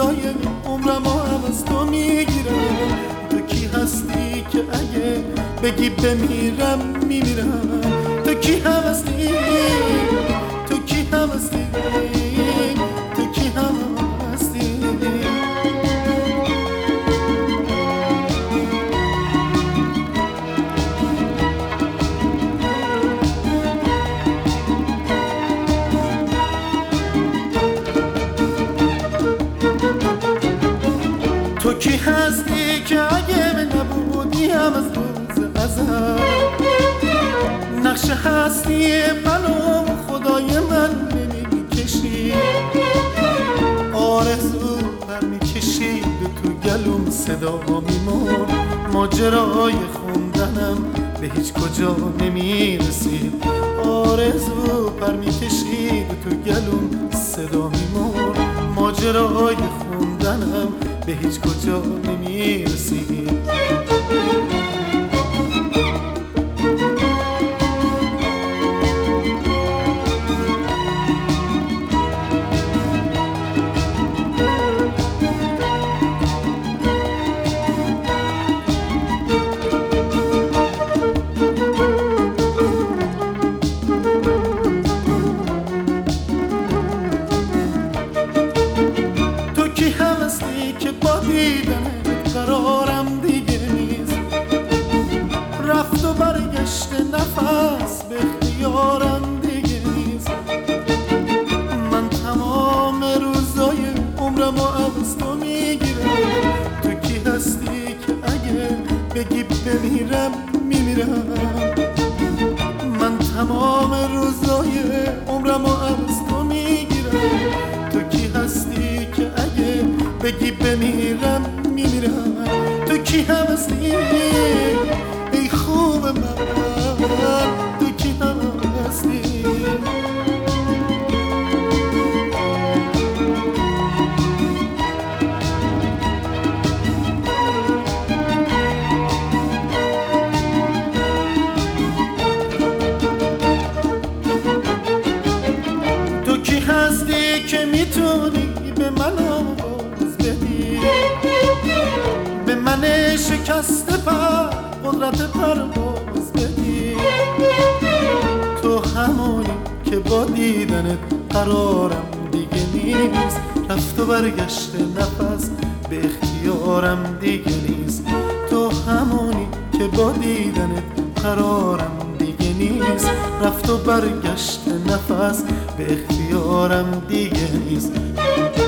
روزای عمرم هم از تو میگیرم. تو کی هستی که اگه بگی بمیرم میمیرم؟ تو کی هستی؟ تو کی هستی؟ تو کی هستی؟ تو کی هستی که اگه به نبودی هم از روز ازل نقش هستی منو خدای من نمیکشی؟ آرزو برمیکشید و تو گلوم صدا میمون، ماجرای خوندنم به هیچ کجا نمیرسید. آرزو برمیکشید و تو گلوم صدا میمون، ماجرای خوندنم به هیچ کجا نمیرسید. تو کی هستی که با دیدنت قرارم دیگه نیست؟ رفت و برگشت نفس به اختیارم دیگه نیست. من تمام روزای عمرم از تو میگیرم. تو کی هستی که اگه بگی بمیرم میمیرم؟ من تمام روزای عمرم از تو میگیرم. تو کی هستی که اگه بگی بمیرم میمیرم؟ تو کی هستی ای خوب من؟ تو کی هستی؟ تو کی هستی که میتونی به من آواز بدی؟ به من شکسته پر قدرت پرواز بدی؟ تو همونی که با دیدنت قرارم دیگه نیست. رفت و برگشت نفس به اختیارم دیگه نیست. تو همونی که با دیدنت قرارم دیگه نیست. رفت و برگشت نفس به اختیارم دیگه نیست.